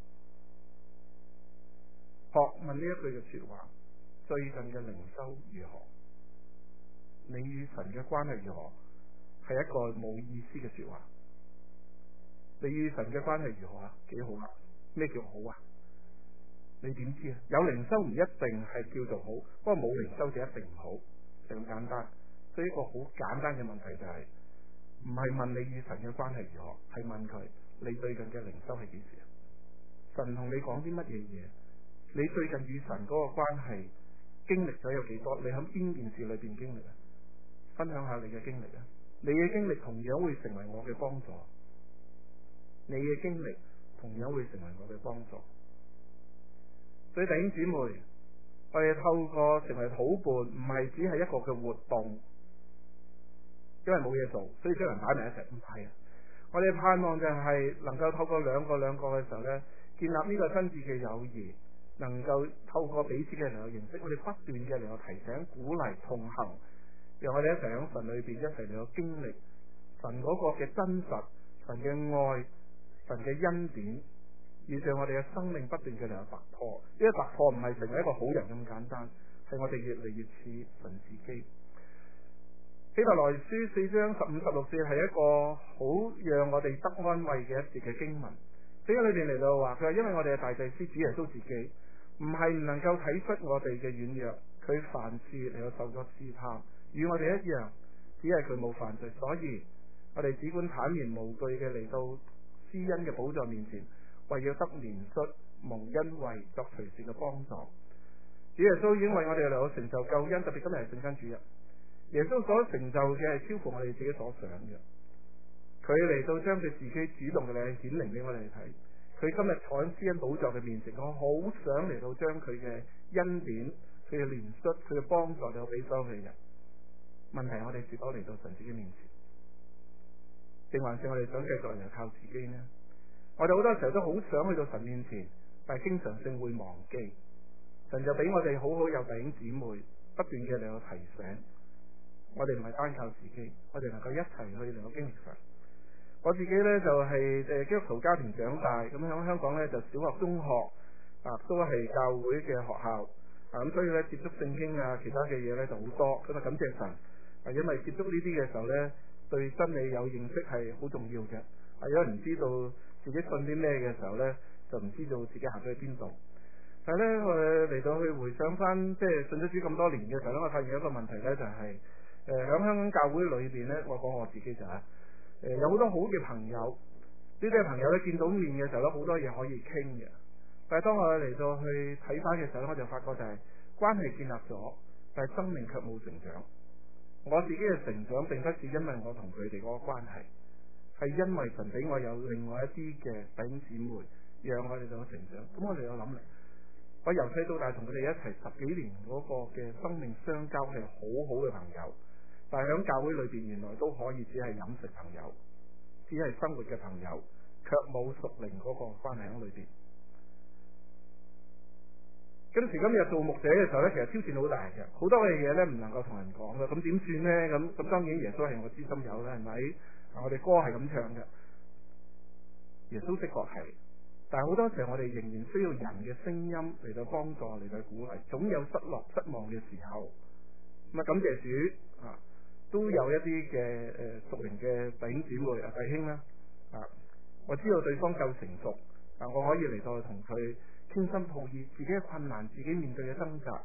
學問呢一句嘅說話，最近嘅靈修如何？你與神嘅關係如何？係一個冇意思嘅說話。你與神嘅關係如何啊？幾好啊？咩叫好啊？你點知啊？有靈修唔一定係叫做好，不過冇靈修就一定唔好，就咁簡單。所以一個好簡單嘅問題就係，唔係問你與神嘅關係如何，係問佢你最近嘅靈修係幾時啊？神同你講啲乜嘢嘢？你最近與神嗰個關係經歷咗有幾多？你喺邊件事裏邊經歷啊？分享下你嘅經歷啊！你嘅經歷同樣會成為我嘅幫助，你嘅經歷同樣會成為我嘅幫助。所以弟兄姊妹，我哋透過成為禱伴，唔係只係一個嘅活動，因為冇嘢做，所以將人擺埋一齊，唔係啊！我哋盼望就係能夠透過兩個嘅時候呢，建立呢個真摯嘅友誼，能夠透過彼此嘅嚟到認識，我哋不斷嘅嚟到提醒、鼓勵、同行，讓我哋一齊喺神裏邊一齊嚟到經歷神嗰個嘅真實、神嘅愛、神嘅恩典，以讓我哋嘅生命不斷嘅嚟到突破。呢個突破唔係成為一個好人咁簡單，係我哋越嚟越似神自己。希伯來書4章15、16節係一個好讓我哋得安慰嘅一節嘅經文。喺裏邊嚟到話，佢話因為我哋嘅大祭司主耶穌自己唔係唔能夠睇出我哋嘅軟弱，佢凡事嚟到受咗試探，與我哋一樣，只係佢冇犯罪，所以我哋只管坦然無懼嘅嚟到施恩嘅寶座面前，為要得憐恤、蒙恩惠、作隨時嘅幫助。主耶穌已經為我哋嚟到成就救恩，特別今日係聖餐主日，耶穌所成就嘅係超乎我哋自己所想嘅。佢嚟到將佢自己主動嘅嚟顯明俾我哋睇。佢今日坐喺施恩寶座嘅面前，我好想嚟到將佢嘅恩典、佢嘅憐恤、佢嘅幫助嚟到俾所有嘅人。問題我哋是否嚟到神自己面前，定還是我哋想繼續嚟靠自己呢？我哋好多時候都好想去到神面前，但係經常性會忘記。神就俾我哋好好有弟兄姊妹不斷嘅嚟到提醒，我哋唔係單靠自己，我哋能夠一齊去嚟到經歷神。我自己呢，就係基督徒家庭長大，咁喺香港呢，就小學、中學都係教會嘅學校，咁所以呢，接觸聖經啊其他嘅嘢呢就好多，咁啊感謝神，因為接觸呢啲嘅時候呢，對真理有認識係好重要嘅，如果唔知道自己信啲咩嘅時候呢，就唔知道自己行咗去邊度。但係呢，我嚟到去回想翻，即係信咗主咁多年嘅時候呢，我發現一個問題呢，就係喺香港教會裏邊呢，我講我自己就係有好多好嘅朋友，呢啲朋友咧見到面嘅時候咧，好多嘢可以傾嘅。但係當我嚟到去睇翻嘅時候咧，我就發覺就係關係建立咗，但係生命卻冇成長。我自己嘅成長並不是因為我同佢哋嗰個關係，係因為神俾我有另外一啲嘅弟兄姊妹，讓我哋到成長。咁我哋有諗嚟，我由細到大同佢哋一齊10幾年嗰個嘅生命相交係好好嘅朋友。但係喺教會裏邊，原來都可以只係飲食朋友，只係生活嘅朋友，卻冇屬靈嗰個關係喺裏邊。今時今日做牧者嘅時候呢，其實挑戰好大嘅，好多嘅嘢呢唔能夠同人講嘅，咁點算呢？咁當然耶穌係我知心友啦，係咪？我哋歌係咁唱嘅，耶穌的確係，但係好多時候我哋仍然需要人嘅聲音嚟到幫助，嚟到鼓勵，總有失落、失望嘅時候。咁啊，感謝主都有一啲嘅屬靈嘅弟兄姊妹弟兄啦，我知道對方夠成熟，我可以嚟到同佢傾心吐意，自己嘅困難，自己面對嘅掙扎，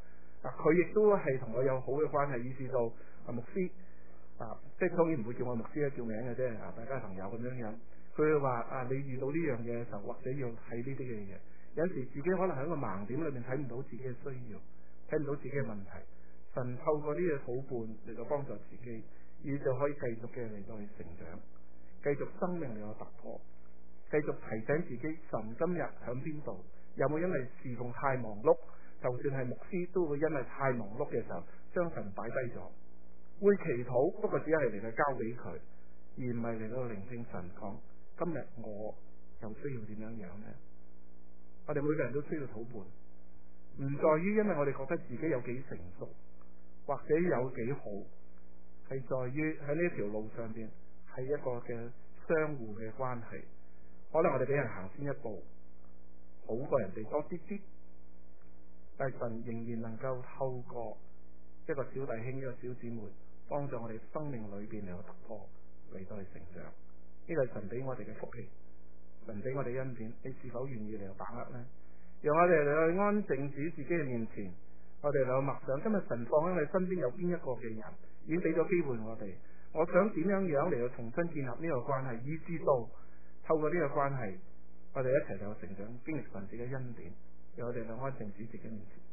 佢亦都係同我有好嘅關係，以至到牧師即係當然唔會叫我牧師叫名嘅啫，大家係朋友咁樣樣。佢會話你遇到呢樣嘢嘅時候，或者要睇呢啲嘅嘢，有時自己可能喺個盲點裏面睇唔到自己嘅需要，睇唔到自己嘅問題。神透過呢個夥伴嚟到幫助自己，而就可以繼續嘅嚟到去成長，繼續生命嚟到突破，繼續提醒自己神今日響邊度，有冇因為侍奉太忙碌，就算係牧師都會因為太忙碌嘅時候將神擺低咗，會祈禱，不過只係嚟到交俾佢，而唔係嚟到聆聽神講今日我又需要點樣樣呢？我哋每個人都需要夥伴，唔在於因為我哋覺得自己有幾成熟或者有幾好，係在於喺呢條路上邊係一個嘅相互嘅關係。可能我哋俾人行先一步，好過人哋多啲啲，但係神仍然能夠透過一個小弟兄、一個小姊妹，幫助我哋生命裏邊嚟到突破，嚟到去成長。呢個係神俾我哋嘅福氣，神俾我哋恩典，你是否願意嚟到把握呢？讓我哋嚟去安靜主自己嘅面前，我哋嚟到默想，今日神放喺你身邊有邊一個嘅人，已經俾咗機會我哋。我想點樣樣嚟到重新建立呢個關係，以至到透過呢個關係，我哋一齊嚟到成長，經歷神自己嘅恩典。讓我哋嚟安靜主自己嘅面前。